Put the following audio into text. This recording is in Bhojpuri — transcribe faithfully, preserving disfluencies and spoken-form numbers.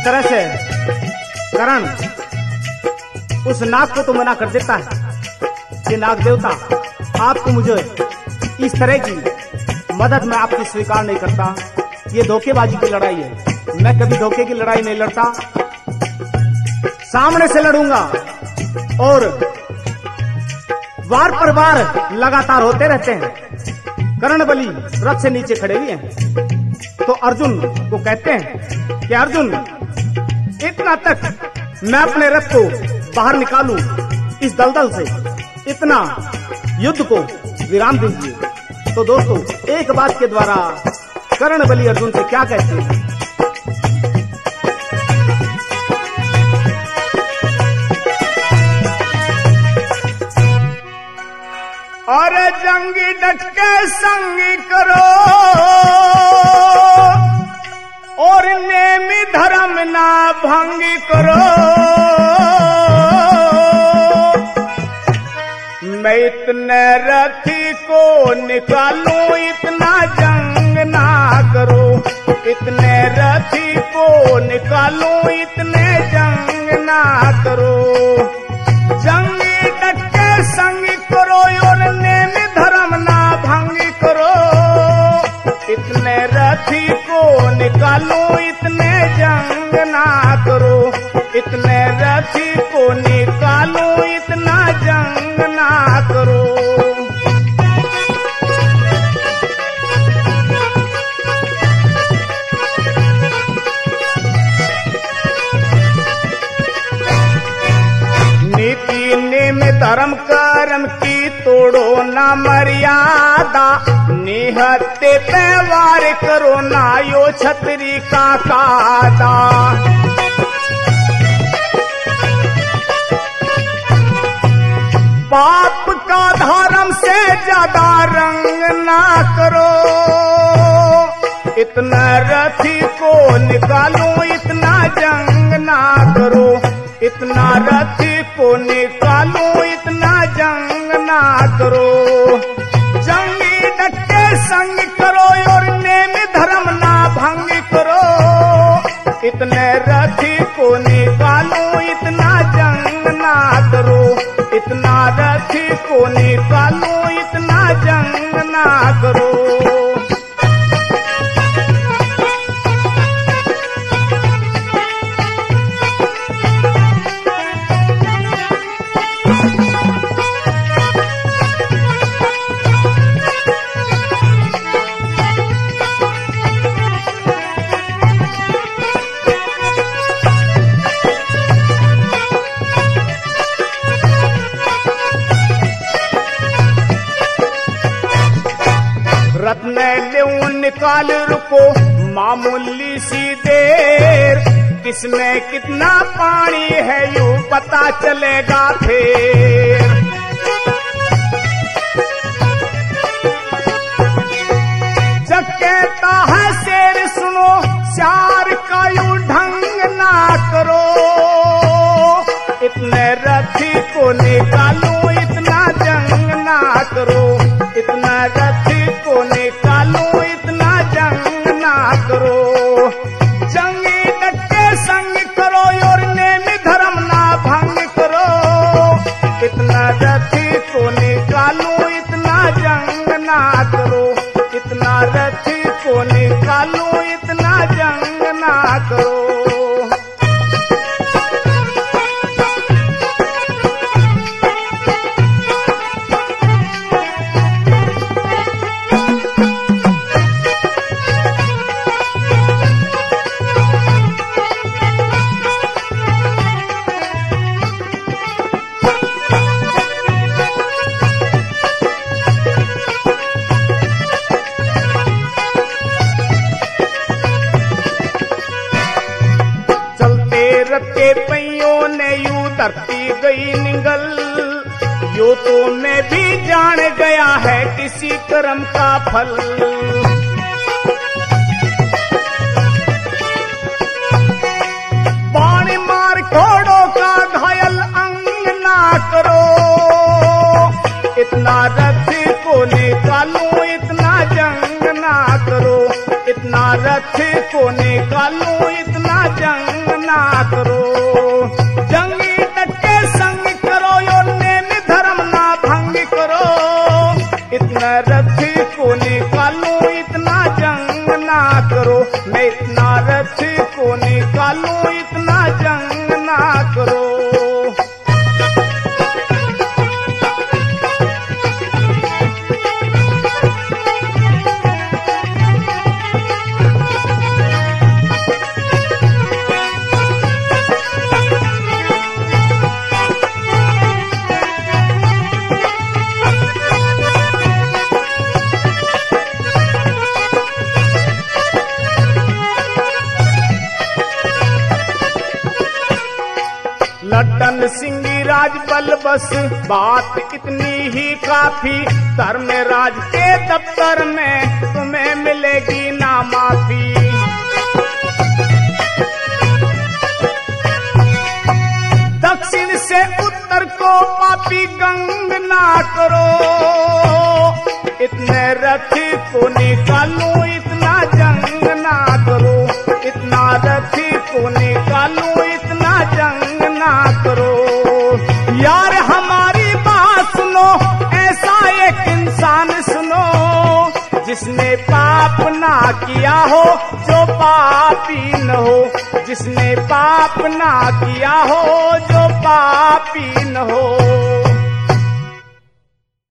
तरह से करण उस नाग को तो मना कर देता है कि नाग देवता आपको मुझे इस तरह की मदद मैं आपकी स्वीकार नहीं करता। ये धोखेबाजी की लड़ाई है, मैं कभी धोखे की लड़ाई नहीं लड़ता, सामने से लड़ूंगा और वार पर वार लगातार होते रहते हैं। कर्णबली रथ से नीचे खड़े हुए हैं तो अर्जुन को कहते हैं कि अर्जुन इतना तक मैं अपने रथ को बाहर निकालूं इस दलदल से, इतना युद्ध को विराम दीजिए। तो दोस्तों एक बात के द्वारा कर्णबली अर्जुन से क्या कहते हैं? और जंगी डट के संग करो और नेम धर्म ना भंग करो। मैं इतने रथी को निकालूं इतना जंग ना करो, इतने रथी को निकालूं इतने जंग ना करो। जंगी डट के संग करो और नेम धर्म ना भंग करो। इतने रथी को निकालूं इतने जंग ना करो, इतने रथी को निकालूं इतना जंग ना करो। नीति नेम धर्म कर्म की तोड़ो ना मर्यादा, निहत्ते पे वार करो ना यो छतरी का कादा। पाप का धर्म से ज्यादा रंग ना करो। इतना रथी को निकालो इतना जंग ना करो, इतना रथी को निकालो इतना जंग ना करो। जंगी डटे संग करो और नेम धर्म ना भंग करो। इतने रथी को निकालो इतना जंग ना करो, इतना रथी को निकालो इतना जंग ना करो। रत्न ले निकाल रुको मामूली सी देर, किसमें कितना पानी है यूं पता चलेगा फिर। जग कहता है शेर सुनो श्यार का यूं ढंग ना करो। इतने रथी को निकालो इतना जंग ना करो, इतना रथी को निकालो इतना जंग ना करो। जंगी डटे संग करो और नेम धर्म ना भंग करो। इतना रथी को निकालो इतना जंग ना करो, इतना रथी को निकालो इतना जंग ना करो। के पहियों ने यूं धरती गई निगल, यो तो मैं भी जान गया है किसी कर्म का फल। बाण मार घोड़ों का घायल अंग ना करो। इतना रथ को निकालो इतना जंग ना करो, इतना रथ को निकालो इतना जंग रथ को निकालूं इतना जंग ना करो, मैं इतना रथ को निकालूं इतना जंग ना करो। लड्डन सिंह राज बल बस बात इतनी ही काफी, धर्मराज के दफ्तर में तुम्हें मिलेगी ना माफी। दक्षिण से उत्तर को पापी गंग ना करो, इतने रथ को निकालूं इतना जंग ना करो, इतना रथ को निकालूं इतना जंग ना करो। यार हमारी बात सुनो, ऐसा एक इंसान सुनो, जिसने पाप ना किया हो जो पापी न हो, जिसने पाप ना किया हो जो पापी न हो।